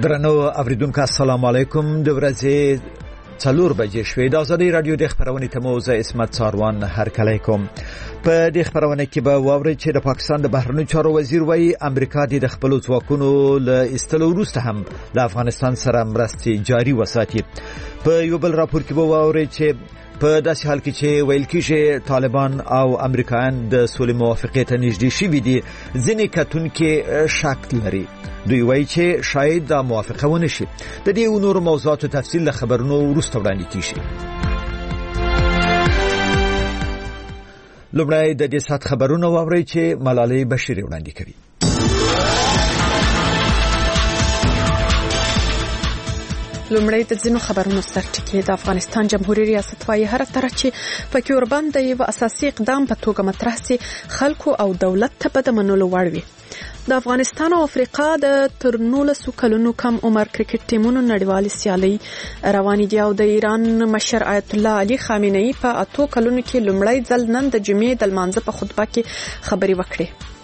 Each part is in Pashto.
درنو اوریدونکو السلام علیکم. د ورځې 4 بجې شوې د آزادۍ رادیو د خبرونې ته مو زه اسمت ساروان هرکلی کوم. په دې خبرونه کې به واورئ چې د پاکستان د بهرنیو چارو وزیر وایي امریکا د خپل ځواکونو له ایستلو وروسته هم له افغانستان سره مرستې جاري وساتي. په یو بل راپور کې به واورئ چې په داسې حال کې چې ویل کېږي طالبان او امریکایان د سولې موافقې ته نږدې شوي دي، ځینې کتونکي شک لري. دوی وایي چې شاید دا موافقه ونه شي. د دې او نورو موضوعاتو تفصیل له خبرونو وروسته وړاندې کیږي. لومړی د دې ساعت خبرونه واورئ چې ملالۍ بشیري وړاندې کوي. لومړی د ځینو خبرونو سرټکی. د افغانستان جمهوریت ریاست وايي هر طرح چې پکې ورباندې یو اساسي اقدام په توګه مطرح سي خلکو او دولت ته به د منلو وړ وي. د افغانستان او افریقا د تر 19 کلونو کم عمر کرکټ ټیمونو نړیوالې سیالۍ روانې دي او د ایران مشر آیت الله علي خامنه‌ای په 8 کلونو کې لومړی ځل نن د جمعې د لمانځه په خطبه کې خبرې وکړې.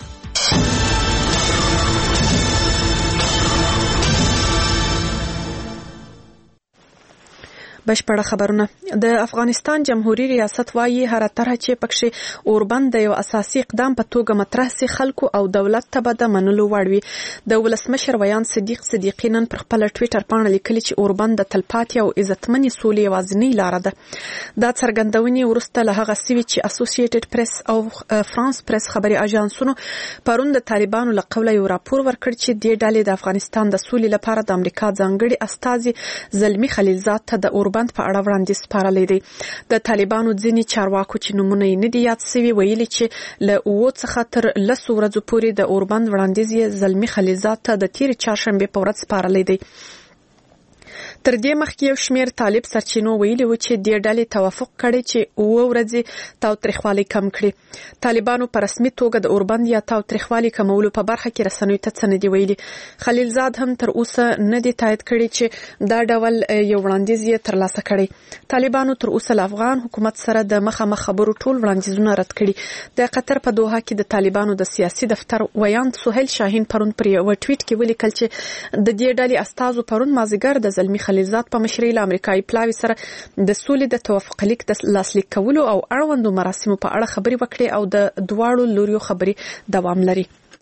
بشپړه خبرونه. د افغانستان جمهوریت ریاست وايي هر طرح چې پکې اوربند یو اساسي اقدام په توګه مطرح سي خلکو او دولت ته به د منلو وړ وي. د ولسمشر ویان صدیق صدیقی نن پر خپل ټوئیټر باندې لیکلي چې اوربند د تلپاتې او عزتمنې سولې یوازینۍ لار ده. دا څرګندونې ورسته له هغه سوي چې اسوسییټډ پریس او فرانس پریس خبري اژانسونو پرون د طالبانو له قوله یو راپور ورکړ چې د ډلې د افغانستان د سولې لپاره د امریکا ځانګړي استازي زلمی خلیلزاد ته د بند په اړه وړاندیز سپارلې دي. د طالبانو ځینې چارواکو چې نمونه یې نه دي یاد شوي ویلي چې له 9 څخه تر 10 ورځې پورې د اوربند وړاندیز یې زلمی خلیلزاد ته د تیر چهارشنبه په ورځ سپارلې دي. تر دې مخکې یو شمېر طالب سرچینو ویلي و چې د ډلې توافق کړي چې 9 ورځې تاوتریخوالي کم کړي. طالبانو په رسمي توګه د اوربند یا تاوتریخوالي کمولو په برخه کې رسنیو ته څه نه دی ویلي. خلیلزاد هم تر اوسه نه دی تایید کړي چې دا ډول یو وړاندیز یې ترلاسه کړي. طالبانو تر اوسه له افغان حکومت سره د مخامخ خبرو ټول وړاندیزونه رد کړي. د قطر په دوحه کې د طالبانو د سیاسي دفتر ویان سهیل شاهین پرون پر یو ټویټ کې ولیکل چې د دې ډلې استازو پرون مازیګر د زلمی خلیلزاد په مشرۍ له امریکایي پلاوي سره د سولې د توافق لیک د لاسلیک کولو او اړوندو مراسمو په اړه خبرې وکړي او د دواړو لوريو خبرې دوام لري.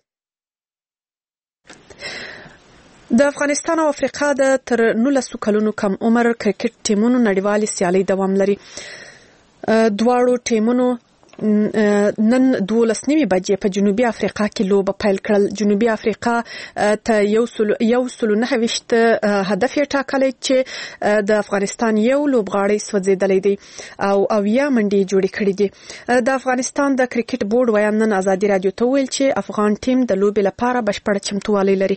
د افغانستان او افریقا د تر 19 کلونو کم عمر کرکټ ټیمونو نړیوالې سیالۍ دوام لري. دواړو ټیمونو نن 12 بجې په جنوبي افریقا کې لوبه پیل کړل. جنوبي افریقا ته 109 هدف یې ټاکلی چې د افغانستان یو لوبغاړی سوځېدلی دی او 70 منډې جوړې کړې دي. د افغانستان د کرکټ بورډ ویان نن آزادي رادیو ته ویل چې افغان ټیم د لوبې لپاره بشپړ چمتووالی لري.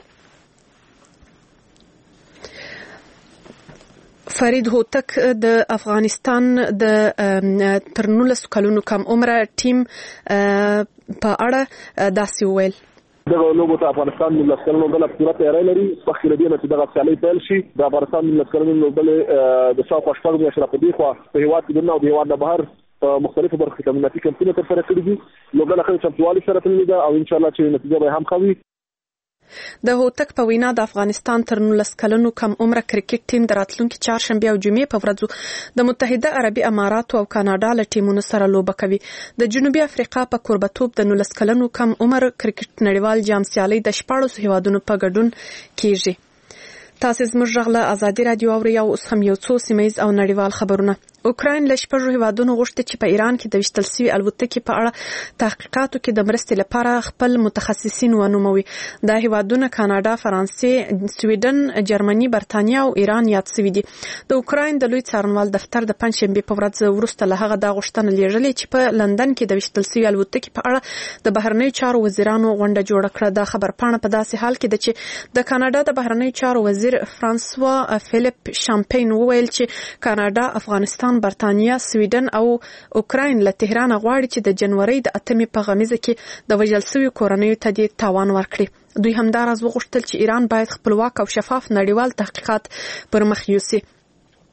فرید هوتک د افغانستان د تر 19 کلونو کم عمر ټیم په اړه داسې وویل. دغه لوبو ته افغانستان د لسکلونو بل پوره تیاری لري. مخکې له دې نه چې دغه سیالۍ پیل شي د افغانستان د لسکلونو بل د شاوخوا شپږ میاشتې په دې خوا په هېواد کې دننه او د هېواد نه بهر په مختلفو برخو کې تمریناتي کمپونه ترسره کړي دي. لوبه له ښه چمتووالي سره تللې ده او انشاءالله چې نتیجه به هم ښه وي. د هوتک په وینا د افغانستان تر 19 کلونو کم عمر کرکټ ټیم د راتلونکي چهارشنبه او جمعې په ورځو د متحده عربي اماراتو او کاناډا له ټیمونو سره لوبه کوي. د جنوبي افریقا په کوربتوب د 19 کلونو کم عمر کرکټ نړیوال جام سیالۍ د 14 هیوادونو په ګډون کیږي. تاسو زموږ غږ له آزادي رادیو اورئ او اوس هم یو څو سیمایي او نړیوال خبرونه. اوکراین له 6 هیوادونو غوښتي چې په ایران کې د وشتل سوي الوتکې په اړه تحقیقاتو کې د مرستې لپاره خپل متخصصین ونوموي. دا هیوادونه کاناډا، فرانسې، سویډن، جرمني، برتانیا او ایران یاد شوي دي. د اوکراین د لوی څارنوال دفتر د پنځشنبه په ورځ وروسته له هغه دا غوښتنه لیږلې چې په لندن کې د وشتل سوي الوتکې په اړه د بهرنیو چارو وزیرانو غونډه جوړه کړه. دا خبر پاڼه په داسې حال کې ده چې د کاناډا د بهرنیو چارو وزیر فرانسوا فلیپ شامپین وویل چې کاناډا، افغانستان، برتانیا، سویډن او اوکراین له تهران غواړي چې د جنوري د 8 په غمیزه کې د وژل شوي کورنیو ته د تاوان ورکړي. دوی همداراز وغوښتل چې ایران باید خپلواک او شفاف نړیوال تحقیقات پر مخ یوسي.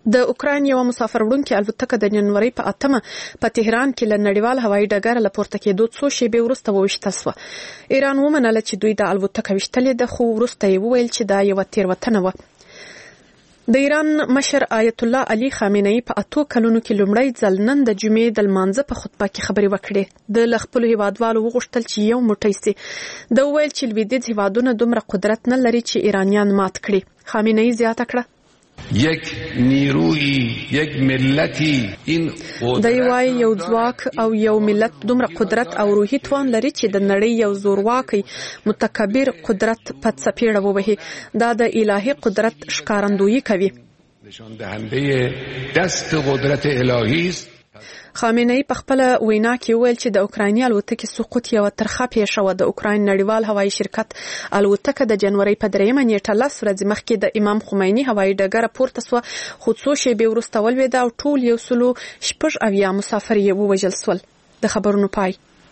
د اوکراین یو مسافر وړونکي الوتکه د جنوري په 8 په تهران کې له نړیوال هوایي ډګر له پورته کېدو څو شېبې وروسته وویشتل شوه. ایران ومنله چې دوی د الوتکه ویشتلې ده، خو وروسته یې وویل چې دا یوه تېروتنه وه. د ایران مشر آیت الله علي خامنه‌ای په 8 کلونو کې لومړی ځل نن د جمعې د لمانځه په خطبه کې خبرې وکړې. د خپلو هیوادوالو وغوښتل چې یو موټی سي. د ویل چې لویدیځ هیوادونه دومره قدرت نه لري چې ایرانیان مات کړي. خامنه‌ای زیاته کړه یک نیروی، یک ملتی، این د یو ځواک او یو ملت دومره قدرت او روحي توان لري چې د نړۍ یو زورواکي متکبر قدرت په څپېړه ووهي. دا د الهي قدرت ښکارندویي کوي. نشان دهنده دست قدرت الهی است. خامنه‌ای په خپل وینا کې ویل چې د اوکرایني الوتکې سقوط یو ترخه پیښه و. د اوکراین نړیوال هوایي شرکت الوتکه د جنوري په 3 نیټه 10 ورځې مخکې د امام خمیني هوایي ډګر پورته سو، خو څو شېبې وروسته ولوېده او ټول 186 مسافر یې ووژل شول. د خبرونو پای.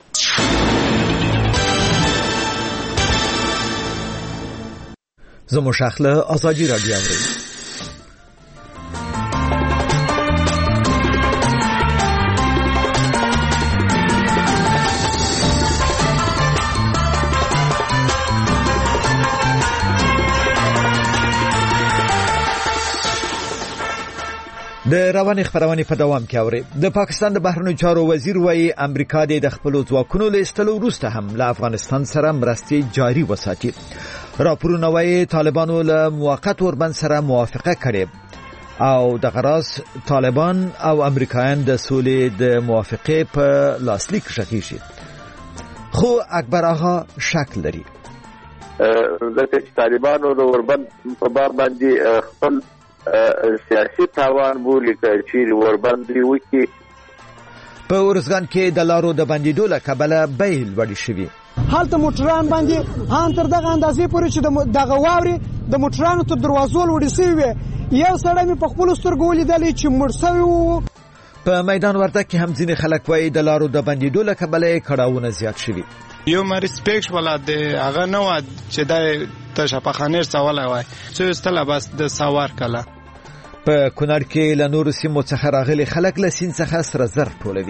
زموږ شاخله ازادي رادیو اوري. د رواني خبرونه په دوام کې اوري. د پاکستان د بهرنیو چارو وزیر وايي امریکا د خپل ځواکونو له استلو وروسته هم له افغانستان سره مرستې جاري وساتي. راپورونه وايي طالبانو له موقت اوربند سره موافقه کړې او د غراس طالبان او امریکایان د سولې د موافقه په لاسلیک شخیشي. خو اکبر آغا شک لري. د طالبانو د اوربند په بار باندې خپل سیاسي تاوان بولی چې ورباندې وکي. په ورزګان کې د لارو د بندیدو له کبله بیل وړي شوی. هلته موټران باندې هان تر دغه اندازې پورې چې دغه واوري د موټرانو تر دروازو وړي شوی. یو سړی مې په خپل سترګو ولیدل چې مړ شوی وو. په میدان وردګ کې هم ځینې خلک وایي د لارو د بندیدو له کبله کړهونه زیات شوي. یو مریسپیکټ ولا د هغه نه و چې د تشپخانیر سوال وای چې استله بس د سوار کله. په کونړ کې له نورو سیمو څخه راغلي خلک له سیند څخه سره زر ټولوي.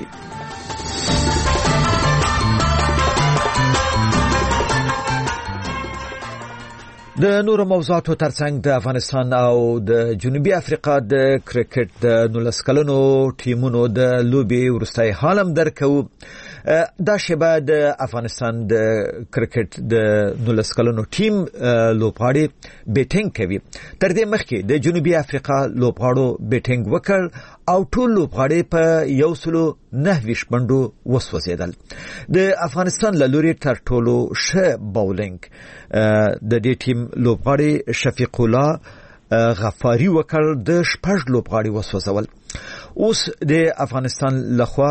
د نورو موضوعاتو ترڅنګ د افغانستان او د جنوبي افریقا د کرکټ د 19 کلنو ټیمونو د لوبي ورستای حالم درکو. دا شبه د افغانستان د کرکټ د 19 کلنو ټیم لوبغاړي بیټینګ کوي. تر دې مخکې د جنوبي افریقا لوبغاړو بیټینګ وکړ او ټول لوبغاړي په 109 منډو وسوځیدل. د افغانستان له لوري تر ټولو ښه باولینګ د دې ټیم لوبغاړي شفیق الله غفاری وکړ، د 6 لوبغاړي وسوځول. اوس د افغانستان لخوا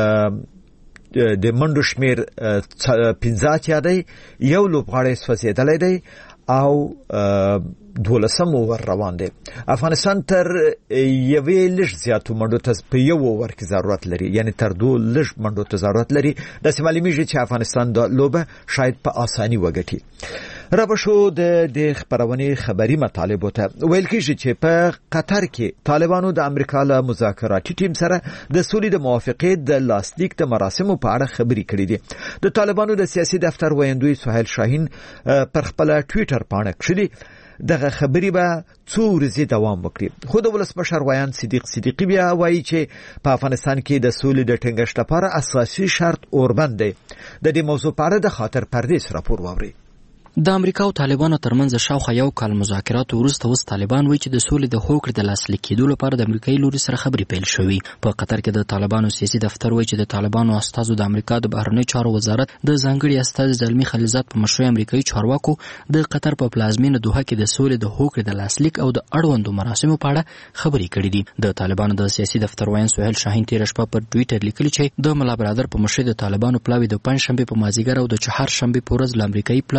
د منډو شمیر 15 یادی، یو لوبغاړی سوځیدلی دی او 12 اوور روان دی. افغانستان تر یوې لږ زیاتو منډو ته په یو اوور کې ضرورت لري، یعنی تر 2 لږ منډو ته ضرورت لري. داسې معلومیږي چې افغانستان د لوبه شاید په اساني وګټي. رابشو د خبرونې خبري مطالبو ته ویل کېږي چې په قطر کې طالبانو د امریکا له مذاکراتي ټیم سره د سولې د موافقې د لاسلیک د مراسمو په اړه خبرې کړې دي. د طالبانو د سیاسي دفتر ویاندوی سهیل شاهین پر خپل ټویټر باندې کړي دغه خبرې به څو ورځې دوام وکړي. خو د ولسمشر ویان صدیق صدیقی بیا وایي چې په افغانستان کې د سولې د ټینګښت لپاره اساسي شرط اوربند دی. د دې موضوع په اړه د خاطر پردیس راپور واوري. د امریکا او طالبانو ترمنځ شاوخوا یو کال مذاکرات وروسته اوس طالبان وایي چې د سولې د هوکړې د لاسلیک کېدو لپاره د امریکایي لوري سره خبرې پیل شوې. په قطر کې د طالبانو سیاسي دفتر وایي چې د طالبانو استازو د امریکا د بهرنیو چارو وزارت د ځانګړي استازي زلمي خلیلزاد په مشرۍ امریکایي چارواکو د قطر په پلازمینه دوحه کې د سولې د هوکړې د لاسلیک او د اړوندو مراسمو په اړه خبرې کړې دي. د طالبانو د سیاسي دفتر ویان سهیل شاهین تېره شپه پر ټویټر لیکلي چې د ملا برادر په مشرۍ د طالبانو پلاوي د پنځشنبې په مازیګر او د چهارشنبې په ورځ له امریکایي پلاوي سره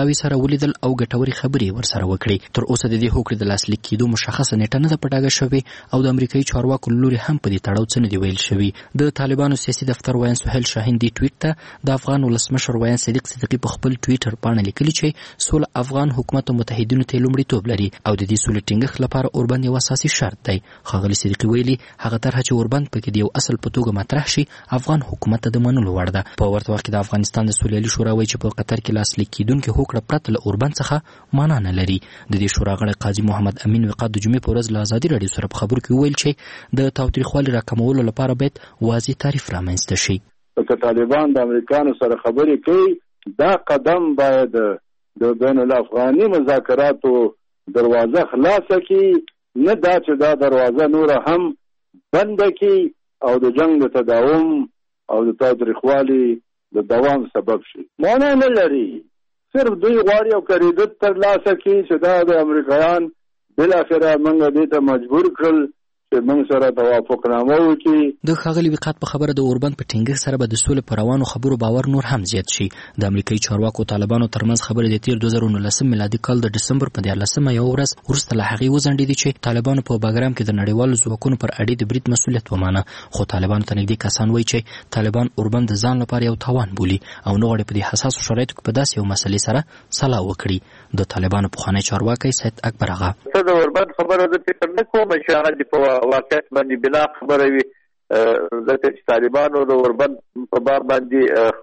ولیدل او ګټورې خبرې ورسره وکړي. تر اوسه د دې هوکړې د لاسلیک کېدو مشخصه نیټه نه ده په ډاګه شوې او د امریکایي چارواکو له لوري هم په دې تړاو څه نه دي ویل شوي. د طالبانو سیاسي دفتر ویان سهیل شاهین دې ټویټ ته د افغان ولسمشر ویان صدیق صدیقي په خپل ټویټر باندې لیکلي چې سوله افغان حکومت او متحدینو ته لومړیتوب لري او د دې سولې ټینګښت لپاره اوربند یو اساسي شرط دی. ښاغلي صدیقي ویلي هغه طرحه چې اوربند پکې د یو اصل په توګه مطرح شي افغان حکومت ته د منلو وړ ده. په ورته وخت کې د افغانستان د سولې شورا وایي چې په قطر کې لاسلیک کېدونکې هوکړه پرته له اوربند څخه معنا نه لري. د دې شورا غړی قاضي محمد امین وقاد د جمعې په ورځ له ازادي راډیو سره په خبرو کې وویل چې د تاوتریخوالي راکمولو لپاره باید واضح تعریف رامنځته شي. که طالبان د امریکانو سره خبرې کوي دا قدم باید د بین الافغاني مذاکراتو دروازه خلاصه کړي، نه دا چې دا دروازه نور هم بند کړي او د جنگ د تداوم او د تاوتریخوالي د دوام سبب شي. معنا نه لري. صرف دوی غواړي او کریدت ترلاسه کړي چې دا د امریکایان بالاخره موږ دې ته مجبور کړل چې موږ سره توافقنامه وکړي. د ښاغلي وقاد په خبره د اوربند په ټینګښت سره به د سولې په روانو خبرو باور نور هم زیات شي. د امریکایي چارواکو طالبانو ترمنځ خبرې د تیر 2019 میلادي کال د ډسمبر په 14 یو ورځ وروسته له هغې وځنډېدې چې طالبانو په باګرام کې د نړیوالو ځواکونو پر اډې د برید مسؤلیت ومانه. خو طالبانو ته نږدې کسان وایي چې طالبان اوربند د ځان لپاره یو تاوان بولي او نه غواړي په دې حساسو شرایطو کې په داسې یو مسلې سره سلا وکړي. د طالبانو پخوانی چارواکی سید اکبر آغا د اوربند خبره د فکر نه کوم چې هغه په واقعیت باندې بنا خبره وي. ځکه چې طالبانو د اوربند په باب باندې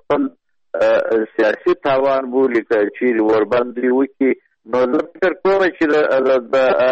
خپل سیاسي تاوان بولي چې اوربند وکړي، نو زه فکر کوم چې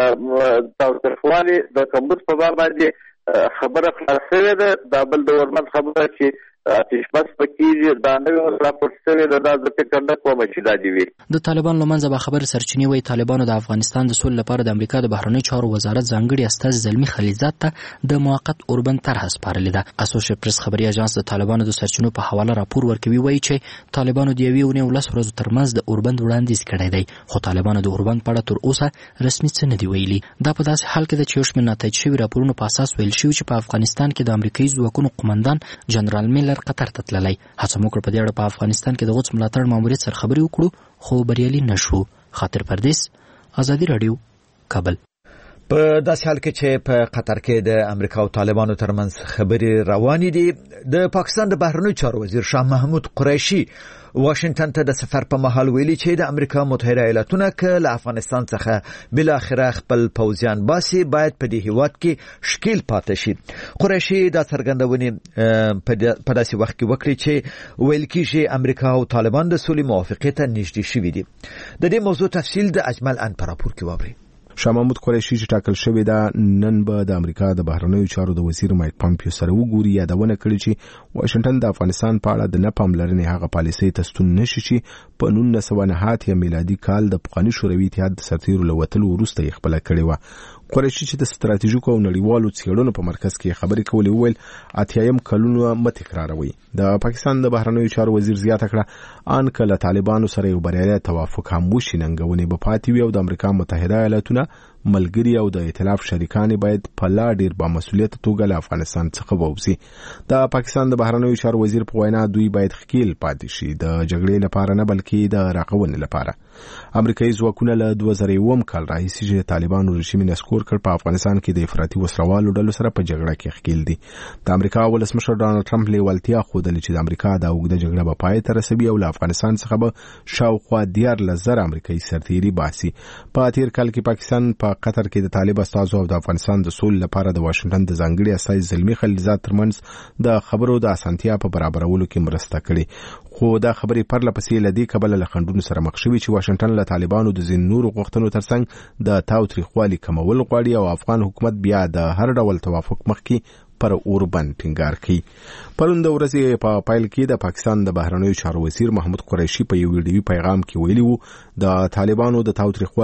د تاوتریخوالي د کمبود په باب باندې خبره خلاص شوې ده. دا بل د اوربند خبره چې تشبث پکې دا نوې راپورټ شوې ده، دا زه فکر نه کوم چې دا دي وي. د طالبانو له منځه به خبرې سرچینې وایي طالبانو د افغانستان د سولې لپاره د امریکا د بهرنیو چارو وزارت ځانګړي استازي زلمي خلیلزاد ته د موقت اوربند طرحه سپارلې ده. اسوسییټ پریس خبري اژانس د طالبانو د سرچینو په حواله راپور ورکوي، وایي چې طالبانو د یوې اونۍ 10 ورځو ترمنځ د اوربند وړاندیز کړی دی، خو طالبانو د اوربند په اړه تر اوسه رسمي څه نه دي ویلي. دا په داسې حال کې ده چې یو شمېر ناتایج شوي راپورونو په اساس ویل شوي چې په افغانستان کې د امریکایي ځواکونو قومندان جنرال میلر قطر ته تللی. هڅه مو کړه په دې اړه په افغانستان کې د غوڅ ملاتړ ماموریت سره خبرې وکړو، خو بریالي نه شو. خاطر پردیس، ازادي راډیو، کابل. په داسې حال کې چې په قطر کې د امریکا او طالبانو ترمنځ خبرې روانې دي، د پاکستان د بهرنیو چارو وزیر شاه محمود قریشي واشنگټن ته د سفر په مهال ویلي چې د امریکا متحده ایالاتونه که له افغانستان څخه بل اخره خپل پوځیان باسي باید په دې هیواد کې شکیل پاتې شي. قریشي دا څرګندونې په داسې وخت کې وکړي چې ویل کېږي امریکا او طالبان د سولې موافقې ته نږدې شوي دي. د دې موضوع تفصیل د اجمل ان په راپور کې واورئ. شاه محمود قریشي چې ټاکل شوی دا نن به د امریکا د بهرنیو چارو د وزیر مایک پامپیو سره وګوري. یادونه کړې چې واشنگټن د افغانستان په اړه د نه پاملرنې هغه پالیسۍ ته ستون نشي چې په 1909 میلادي کال د پخواني شوروي اتحاد د سرتیرو له وتلو وروسته یې خپله کړې وه. قریشي چې د ستراتیژیکو او نړیوالو څېړنو په مرکز کې خبرې کولې وویل 80 کلونه مه تکراروي. د پاکستان د بهرنیو چارو وزیر زیاته کړه ان که له طالبانو سره یو بریالی توافق هم وشي ننګونې به پاتې وي او د امریکا متحده ایالاتونه ملګری او د ائتلاف شریکان باید په لا ډیر با مسؤلیت توګه له افغانستان څخه ووځي. د پاکستان د بهرنیو چارو وزیر په وینا دوی باید ښکیل پاتې شي د جګړې لپاره نه بلکې د راغونې لپاره. امریکایي ځواکونه له 2001 کال راهیسې چې طالبانو رژیم نسکور کړ په افغانستان کې د افراطي وسلوالو ډلو سره په جګړه کې ښکیل دي. د امریکا ولسمشر ډانلډ ټرمپ لیوالتیا ښودلې چې د امریکا د اوږده جګړه به پای ته رسوي او له افغانستان څخه به شاوخوا 14,000 امریکایي سرتیري باسي. په تیر کال کې پاکستان په قطر کې د طالب استازو او د افغانستان د سولې لپاره د واشنگټن د ځانګړي استازي زلمي خلیلزاد ترمنځ د خبرو د اسانتیا په برابرولو کې مرسته کړې. خو دا خبرې پرله پسې له دې کبله له خنډونو سره مخ شوي چې واشنگټن له طالبانو د ځینو نورو غوښتنو ترڅنګ د تاوتریخوالي کمول غواړي او افغان حکومت بیا د هر ډول توافق مخکې پر اوربند ټینګار کوي. پرون د ورځې په پایل کې د پاکستان د بهرنیو چارو وزیر محمود قریشي په یو ویډیوي پیغام کې ویلي وو د طالبانو د تاوتریخوالي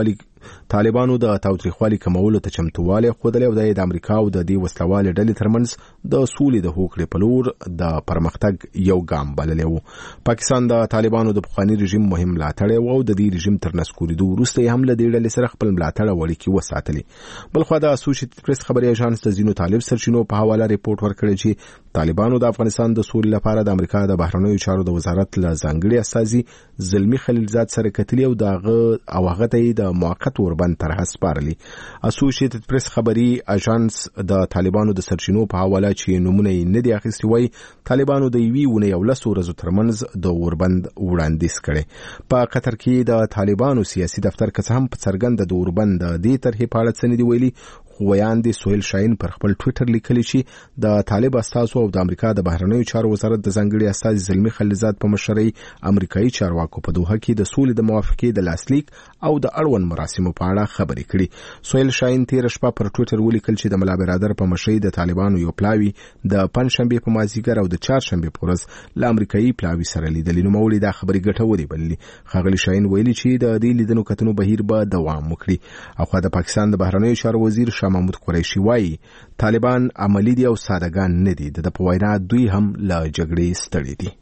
طالبانو د تاوتریخوالي کمولو ته چمتووالی ښودلی او د امریکا او د دې وسلوالې ډلې ترمنځ د سولې د هوکړې په لور د پرمختګ یو ګام بللی و. پاکستان د طالبانو د پخواني رژیم مهم ملاتړی و او د دې رژیم تر نسکورېدو وروسته یې هم له دې ډلې سره خپل ملاتړ او اړیکې وساتلې. بلخوا د اسوسییټډ پریس خبري اژانس د ځینو طالب سرچینو په حواله ریپورټ ورکړی چې طالبانو د افغانستان د سولې لپاره د امریکا د بهرنیو چارو د وزارت له ځانګړي استازي زلمي خلیلزاد سره کتلي او هغه ته د موقت اوربند طرحه سپارلي. اسوسییټډ پریس خبري اژانس د طالبانو د سرچینو په حواله چې نمونه یې نه دي اخیستي وایي طالبانو د یوې ونې او 10 ورځو ترمنځ د اوربند وړاندیز کړی. په قطر کې د طالبانو سیاسي دفتر که څه هم په څرګنده د اوربند د دې طرحې په اړه څه نه دي ویلي، خو ویاندې سهیل شاهین پر خپل ټویټر لیکلي چې د طالب استازو او د امریکا د بهرنیو چارو وزارت د ځانګړي استازي زلمي خلیلزاد په مشرۍ امریکایي چارواکو په دوحه کې د سولې د موافقې د لاسلیک او د اړوند مراسمو په اړه خبرې کړي. سهیل شاهین تېره شپه پر ټویټر ولیکل چې د ملا برادر په مشرۍ د طالبانو یو پلاوي د پنجشنبې په مازدیګر او د چهارشنبې په ورځ له امریکایي پلاوي سره لیدلي. نوموړي دا خبرې ګټورې بللي. ښاغلي شاهین ویلي چې د دې لیدنو کتنو بهیر به دوام وکړي. او خو د پاکستان د بهرنیو چارو وزیر شاه محمود قریشي وایي طالبان عملی دي او سادهګان نه دي. د په وینا دوی هم له جګړې ستړي دي.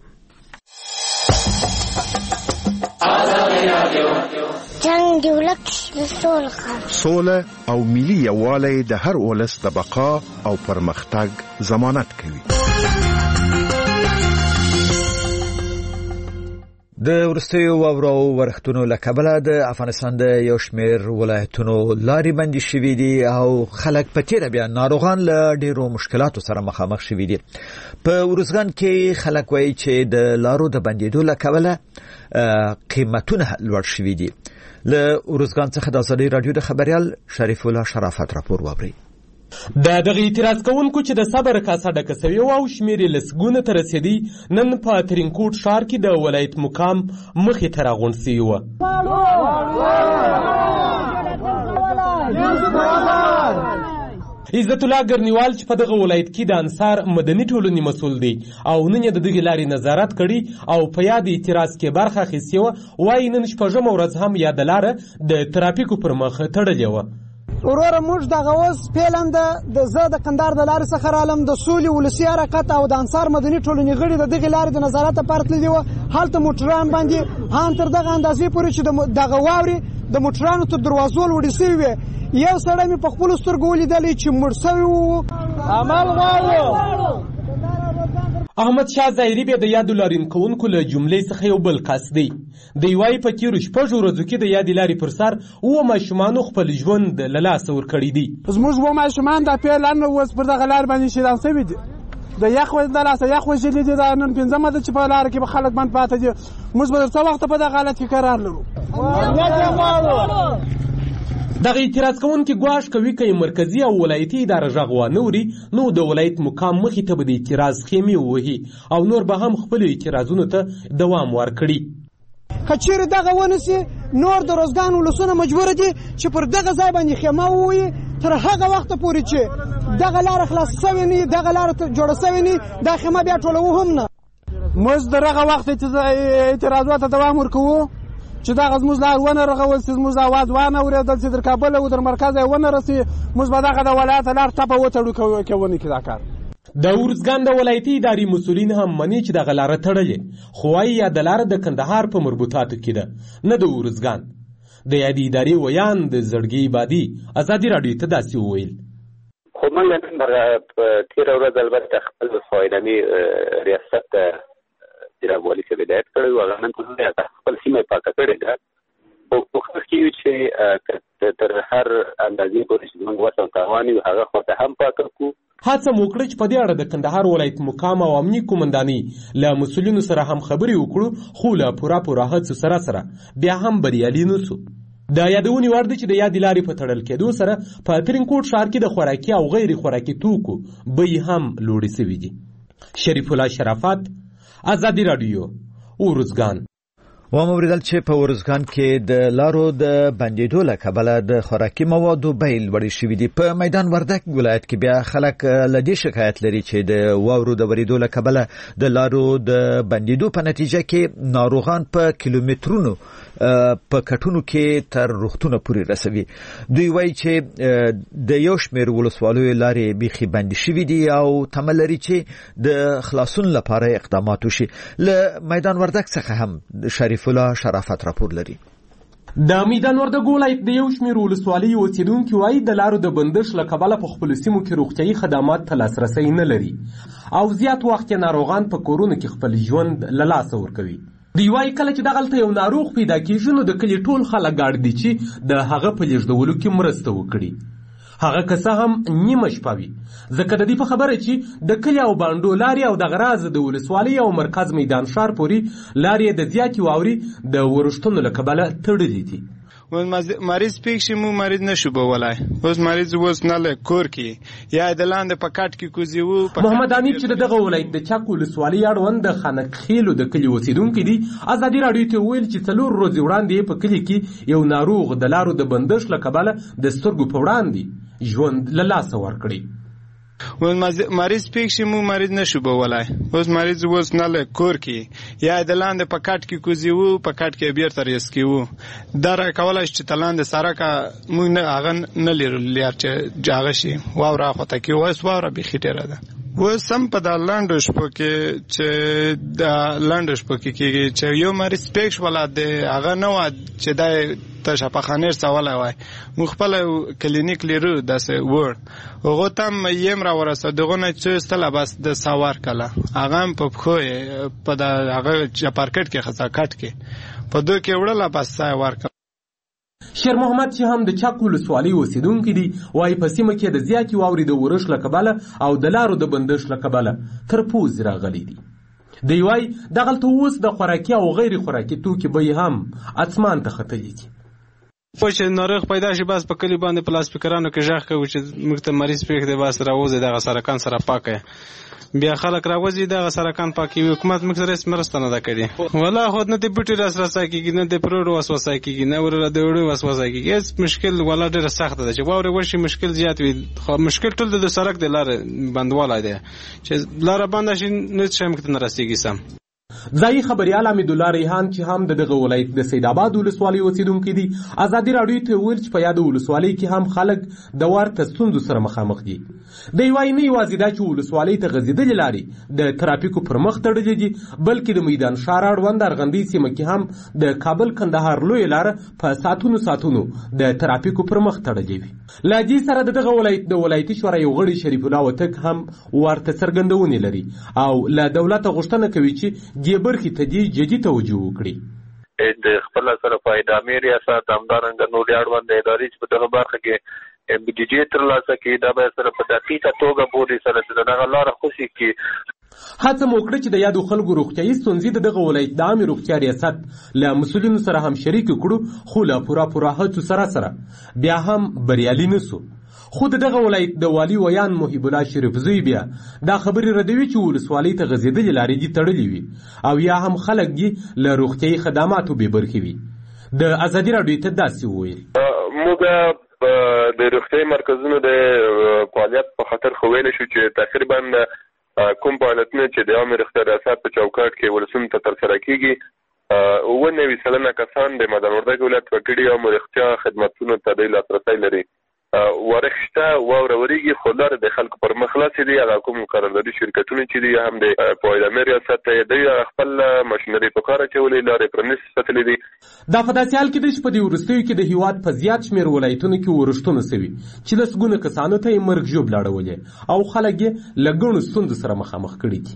جنگ دی ولک سوله او ملي یووالی د هر ولس د بقا او پرمختګ ضمانت کوي. د ورستیو واورو ورښتونو له کبله د افغانستان د یو شمېر ولایتونو لارې بندي شوي دي او خلک په تېره بیا ناروغان له ډېرو مشکلاتو سره مخامخ شوي دي. په ارزګان کې خلک وایي چې د لارو د بندېدو له کبله قیمتونه لوړ شوي دي. له ارزګان څخه د ازادي راډیو د خبریال شریف الله شرافت راپور واورئ. د دغه اعتراض کوونکو چې د صبر کاسه ډکه سوي او شمېر لسګونه ته رسېدي نن په ترینکوټ ښار کې د ولایت مقام مخې ته راغونډ سوي وه. عزت الله ګرنیوال چې په دغه ولایت کې د انصار مدني ټولنې مسؤل دی او نن یې د دغې لارې نظارت کړي او په یاد اعتراض کې برخه اخیستې وه. وایي نن شپږمه ورځ هم یاده لاره د ترافیکو پر مخ تړلې وه. وروره موږ دغه اوس پیلنده د زه د کندهار د لارې څخه رالم د سولې ولسي حرکت او د انصار مدني ټولنې غړي د دغې لارې د نظارت لپاره تللي وه. هلته موټران باندې ان تر دغه اندازې پورې چې دغه واورې د موټرانو تر دروازو لوړې سوي وې. یو سړی مې په خپلو سترګو ولیدلی چې مړ سوی و. عمل غواړو. احمد شاه ظاهري بیا د یادو لارین کوونکو له جملې څخه یو بل کس دی. دی وایي په تېرو شپږو ورځو کې د یادې لارې پر سر 7 ماشومانو خپل ژوند له لاسه ورکړی دی. زموږ 7 ماشومان د پیلان اوس پر دغه لار باندې شهیدان سوي دي. د یخ د لاسه یخ وژلي دي. دا نن 5مه ده چې په لاره کې به خلک بند پاته دي. موږ به تر څه وخته په دغه حالت کې قرار لرو. دغه اعتراض کوونکي ګواښ کوي که مرکزي او ولایتي اداره غږ وانوري نو د ولایت مقام مخې ته به د اعتراض خیمې ووهي او نور به هم خپلو اعتراضونو ته دوام ورکړي. که چیرې دغه ونسي نور د روزګان ولسونه مجبور دي چې پر دغه ځای باندې خیمه ووهي تر هغه وخته پورې چې دغه لاره خلاصه سوې نه دغه لاره جوړه سوې نه دا خیمه بیا ټولوو هم نه. موږ د هغه وخت اعتراضاتو ته دوام ورکوو چې دغه زموږ لار ونه رغول سي زموږ اواز وانه اورېدل چې در کابل او در مرکز یې ونه رسي موږ به دغه د ولایت لار ټپه وتړو کوونی کې دا کار. د ارزګان د ولایتي ادارې مسؤلین هم مني چې دغه لاره تړلې خو وایي یاده لاره د کندهار په مربوطاتو کې ده نه د ارزګان. د یادې ادارې ویان د زړګي بادي ازادي راډیو ته داسې وویل. خو موږ نن په تېره ورځ البته خپل فایدمي ریاست جناب والي صاحب هدایت کړی و هغه نن خپل سیمه پاکه کړې ده. خو کوښښ کوي چې تر هر اندازې پورې چې زموږ وس او توان وي هغه خواته هم پاکه کړو. هڅه مو وکړه چې په دې اړه د کندهار ولایت مقام او امني قومندانۍ له مسؤلینو سره هم خبرې وکړو خو له پوره هڅو سره بیا هم بریالي نه سو. د یادونې وړ دی چې د یادې لارې په تړل کېدو سره په ترینکوټ ښار کې د خوراکي او غیر خوراکي توکو بیې هم لوړې سوي دي. شریف الله شرافت، ازادي راډیو، ارزګان. وموریدل چې په ورزګان کې د لارو د بندیدو له کبله د خوراکي موادو بیې لوړې شوې دي. په میدان وردګ ولایت کې بیا خلک له دې شکایت لري چې د واورو د وریدو له کبله د لارو د بندیدو په نتیجه کې ناروغان په کیلومترونو په کټونو کې تر روغتونه پورې رسوي. دوی وایي چې د یو شمېر ولسوالیو لارې بیخي بندي شوې دي او تمه لري چې د خلاصون لپاره اقدامات وشي. له میدان وردګ څخه هم شریف الله شرافت راپور لري. د میدان وردګ ولایت د یو شمېر ولسوالیو اوسیدونکي وایي د لارو د بندش له کبله په خپلو سیمو کې روغتیايي خدمات ته لاسرسی نه لري او زیات وخت یې ناروغان په کورونو کې خپل ژوند له لاسه ورکوي. دوی وایي کله چې دغلته یو ناروغ پیدا کېږي نو د کلي ټول خلک ګاډ دي چې د هغه په لیږدولو کې مرسته وکړي. هغه کسه هم نیمه شپه وي ځکه د دې په خبره چې د کلي او بانډو لارې او د غراز د ولسوالۍ او مرکز میدان ښار پورې لارې د زیاتې واورې د ورښتونو له کبله تړلې دي. مریض پیښ شي مو مریض نشو بولای اوس مریض اوس نه له کور کې یا د لاندې په کټ کې کوزي وو. محمد حمید چې دغه ولایت د چک ولسوالۍ اړوند د خانک خیلو د کلي اوسیدونکي دي ازادي راډیو ته ویل چې 4 ورځې وړاندې په کلي کې یو ناروغ د لارو د بندش له کبله د سترګو په وړاندې ژوند له لاسه ورکړي. مریض پیښ شي مو مریض نشو بولای اوس مریض اوس نه له کور کې یا د لاندې په کټ کې کوزي وو په کټ کې بیرته ریسکی وو دا کولای چې تلاند سره کا مو نه اغه نه لري چې جاغه شي واوره خطه کې وس واوره به خټره ده. و سم په د لاندو شپو کې چې د لاندو شپو کې چې یو مریض پیښ ولاده هغه نه و چې د تاسو په خانر سوال وای مخبل کلینیک لرو داسه ور هغه تم یم را ورسېدغه چې استله بس د سوار کله هغه په خو په د هغه چپارکټ کې خساکټ کې په دوه کې وړله بس سوار کله. شیر محمد چې هم د چک ولسوالۍ اوسیدونکي دي وایي په سیمه کې د زیاتې واورې د ورش له کبله او د لارو د بندش له کبله تر پوز راغلي دي. دوی وایي دغلته اوس د خوراکي او غیر خوراکي توکي بیې هم اسمان ته ختلي دي. چې ناروغ پیدا شي بس په کلی باندې پلاس فکرانو کې ژغ کوي چې موږ ته مریض پېښ دی بس راوځي دغه سرکان سره پاکه بیا خلک راوځي دغه سرکان پاکي حکومت موږ سره مرسته نه کړي ولا خود نه د بوټي راسره کېږي نه د پرو وسوسه کېږي نه ور د وړو وسوسه کېږي اس مشکل ولا ډېر سخت ده چې واوري ورشي مشکل زیات وي خو مشکل ټول د سرک د لار بندواله دی چې لار بند شي نه شم کې نه رسیږي سم. ځایي خبریال حمید الله ریحان چې هم دغه ولایت د سید آباد ولسوالۍ اوسیدونکي دي ازادي راډیو ته ویل چې په یاد ولسوالۍ کې هم خلک د ورته ستونزو سره مخامخ دي. دوی وایي نه یوازې دا چې ولسوالۍ ته غځېدلې لارې د ترافیکو پر مخ تړلې دي بلکې د میدان ښار اړوند ارغندۍ سیمه کې هم د کابل کندهار لویه لاره په ساتونو د ترافیکو پر مخ تړلې وي. له دې سره دغه ولایت د ولایتي شورا یو غړي شریف الله وتک هم ورته څرګندونې لري او له دولته غوښتنه کوي چې دې برخې ته دې جدي توجه وکړي. د خپل سره فائدامي ریاست همدارنګه نور اړوند ادارې چې په دغه برخه کې بودیجې ترلاسه کړي دا به سره په دقیقه توګه پورې سره دغه لاره خوشي کړي. هڅه مو وکړه چې د یادو خلکو روغتیايي ستونزې د دغه ولایت د عامې روغتیا ریاست له مسؤلینو سره هم شریک کړو خو له پوره هڅو سره بیا هم بریالي نه سو. خو دغه ولایت د والي ویان محب الله شریف زوی بیا دا خبرې ردوي چې ولسوالۍ ته غځېدلې لارې دي تړلې وي او یا هم خلک دي له روغتیايي خدماتو بې برخې وي. د ازادي راډیو ته داسې وویل موږ د روغتیايي مرکزونو د فعالیت په خاطر خو ویلی شو چې تقریبا کوم فعالیتونه چې د عامې روغتیا ریاست په چوکاټ کې ولسونو ته ترسره کېږي 99% کسان د میدان وردګ ولایت وګړي عامې روغتیا خدماتونو ته د لاسرسی لري. ورښته واوره ورېږي خو لاره د خلکو پر مخ خلاصې دي هغه کوم قراردادي شرکتونه چې دي هم د فایدامي ریاست دوی خپل ماشینري په کار اچولې لارې پرانیستې ساتلې دي. دا په داسې حال کې دی چې په دې وروستیو کې د هیواد په زیات شمېر ولایتونو کې ورښتونه سوي چې لسګونه کسانو ته یې مرګ ژوبله اړولې او خلک یې له ګڼو ستونزو سره مخامخ کړي دي.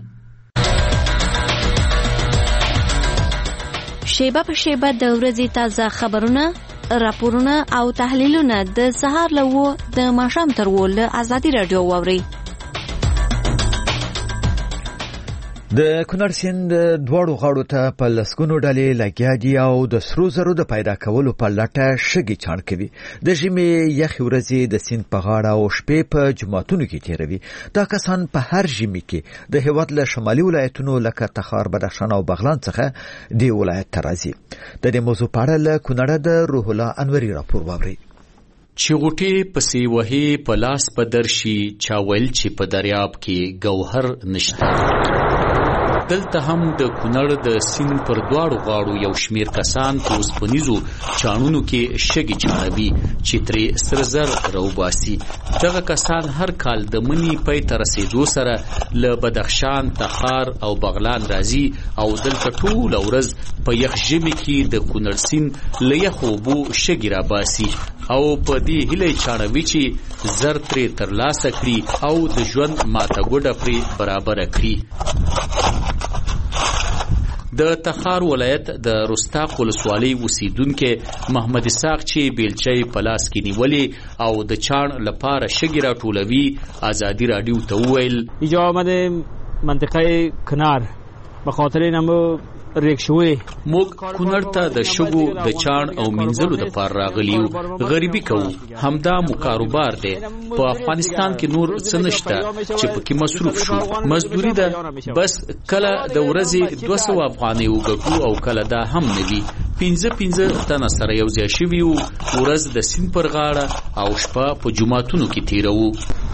شیبه په شیبه د ورځې تازه خبرونه راپورونه او تحلیلونه د سهار له د ماښام تر له ازادي راډیو واوري. د کونړ سیند دواړو غاړو ته په لسګونو ډلې لګیا دي او د سرو زرو د پیدا کولو په لټه شګې چاڼ کوي. د ژمي یخې ورځې د سیند په غاړه او شپې په جوماتونو کې تیروي. دا کسان په هر ژمي کې د هېواد له شمالي ولایتونو لکه تخار، بدخشان او بغلان څخه دې ولایت ته راځي. د دې موضوع په اړه له کونړه د روح الله انوري راپور واورئ. چې غوټې پسې وهې په لاس په درشي، چا ویل چې په دریاب کې ګوهر نشته. دلته هم د کونړ د سیند پر دواړو غاړو یو شمیر کسان په اوسپنیزو چاڼونو کې شګې چاڼوي چې ترې سره زر راوباسي. دغه کسان هر کال د مني پای ته رسېدو سره له بدخشان، تخار او بغلان راځي او دلته ټوله ورځ په یخ ژمي کې د کونړ سیند له یخو اوبو شګې راباسي او په دې هیله چاڼوي چې زر ترې ترلاسه کړي او د ژوند ماته ګوډه پرې برابره کړي. د تخار ولایت د رستاق ولسوالۍ اوسیدونکي محمد اسحاق چې بیلچې په لاس کې نیولې او د چاڼ لپاره شګې راټولوي ازادي راډیو ته وویل اینجا آمده منطقه کنار به خاطر اینم ریکشوي موږ کونړ ته د شګو د چاڼ او منځلو د پار راغلیو. غریبي کوو، همدا مو کاروبار دی. په افغانستان کې نور څه نشته چې پکې مصروف شو. مزدوري ده، بس کله د ورځې 200 افغانۍ وګټو او کله دا هم نه وي. 15 تنه سره یو ځای شوي وو، ورځ د سیند پر غاړه او شپه په جوماتونو کې تیروو.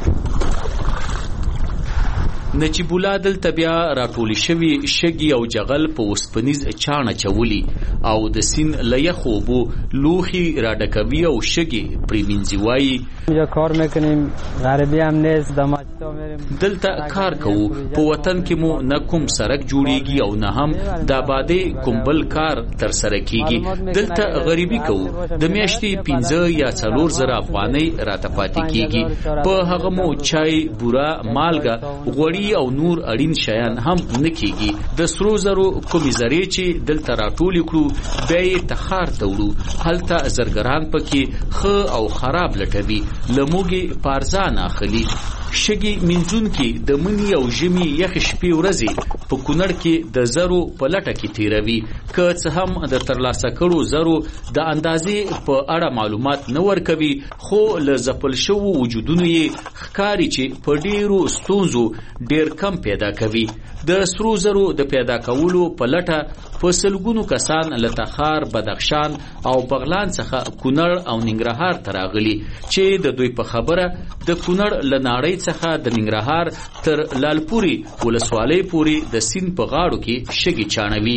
نجیب الله دلته بیا راټولې شوي شګې او جغل په اوسپنیز چاڼ اچولي او د سیند له یخو اوبو لوښي راډکوي او شګې پرې مینځي. وایي اینجا کار میکنیم، غریبی هم نیست، دماغتا میریم. دلته کار کوو، په وطن کې مو نه کوم سړک جوړیږي او نه هم د آبادۍ کوم بل کار تر سره کیږي. دلته غریبي کوو، د میاشتې 15 یا 4 زره افغانۍ راته پاتې کیږي. په هغه مو چای، بوره، مالګه، غوړي او نور اړین شیان هم نه کیږي. د سرو زرو کومې ذرې چې دلته راټولې کړو بیا یې تخار ته وړو. هلته زرګران پکې ښه او خراب لټوي، له موږ په ارزان اخلي. شګې مینځونکي د مني او ژمي یخې شپې ورځې په کونړ کې د زرو په لټه کې تیروي. که څه هم د ترلاسه کړو زرو د اندازې په اړه معلومات نه ورکوي، خو له ځپل شوو وجودونو یې ښکاري چې په ډیرو ستونزو ډیر کم پیدا کوي. د سرو زرو د پیدا کولو په لټه په سلګونو کسان له تخار، بدخشان او بغلان څخه کونړ او ننګرهار ته راغلي چې د دوی په خبره د کونړ له ناړۍ څخه د ننګرهار تر لالپوري ولسوالۍ پورې د سیند په غاړو کې شګې چاڼوي.